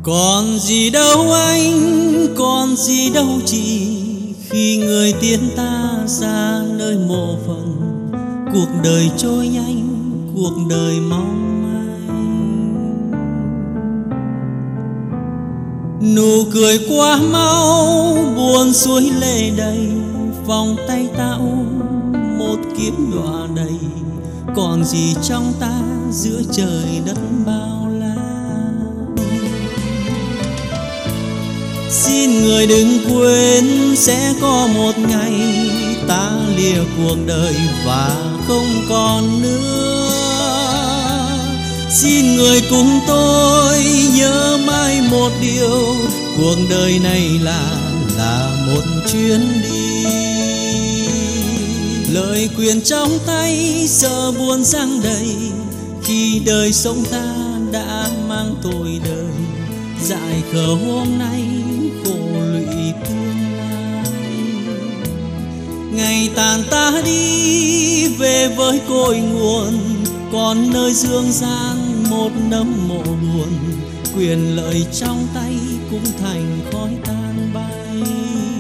Còn gì đâu anh, còn gì đâu chị, khi người tiến ta ra nơi mộ phần. Cuộc đời trôi nhanh, cuộc đời mong manh. Nụ cười quá mau, buồn suối lệ đầy, vòng tay ta ôm một kiếp đọa đầy. Còn gì trong ta giữa trời đất bao la. Xin người đừng quên sẽ có một ngày ta lìa cuộc đời và không còn nữa. Xin người cùng tôi nhớ mãi một điều, cuộc đời này là một chuyến đi. Lời quyền trong tay giờ buồn giăng đầy, khi đời sống ta đã mang tội đời. Dại khờ hôm nay khổ lụy tương lai. Ngày tàn ta đi về với cội nguồn, còn nơi dương gian một nấm mộ buồn. Quyền lợi trong tay cũng thành khói tan bay.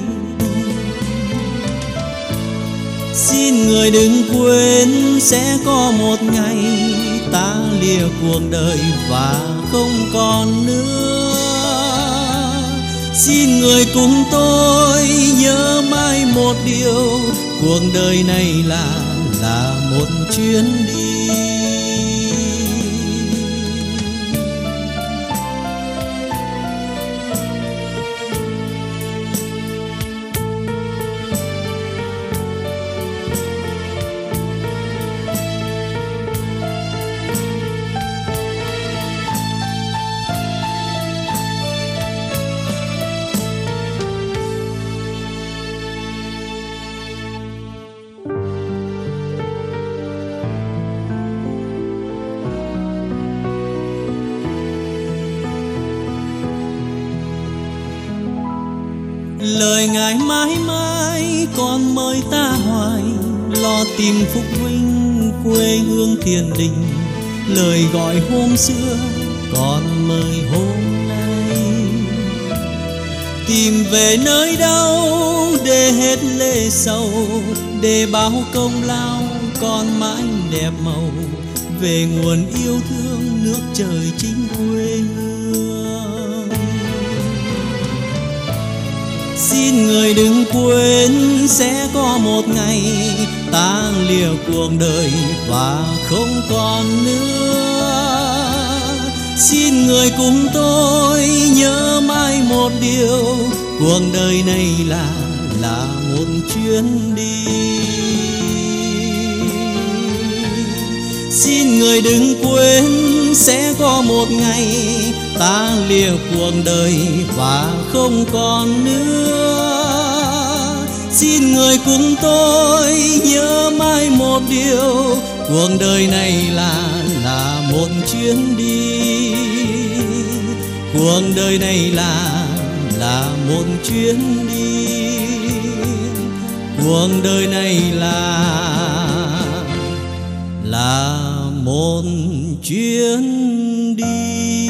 Xin người đừng quên sẽ có một ngày ta lìa cuộc đời và không còn nữa. Xin người cùng tôi nhớ mãi một điều, cuộc đời này là một chuyến đi. Lời Ngài mãi mãi còn mời ta hoài, lo tìm phúc vinh quê hương thiền đình. Lời gọi hôm xưa còn mời hôm nay, tìm về nơi đâu để hết lệ sầu, để báo công lao còn mãi đẹp màu. Về nguồn yêu thương nước trời chính quê hương. Xin người đừng quên sẽ có một ngày ta lìa cuộc đời và không còn nữa. Xin người cùng tôi nhớ mãi một điều, cuộc đời này là một chuyến đi. Xin người đừng quên sẽ có một ngày ta lìa cuộc đời và không còn nữa. Xin người cùng tôi nhớ mãi một điều, cuộc đời này là một chuyến đi. Cuộc đời này là một chuyến đi. Cuộc đời này là một chuyến đi.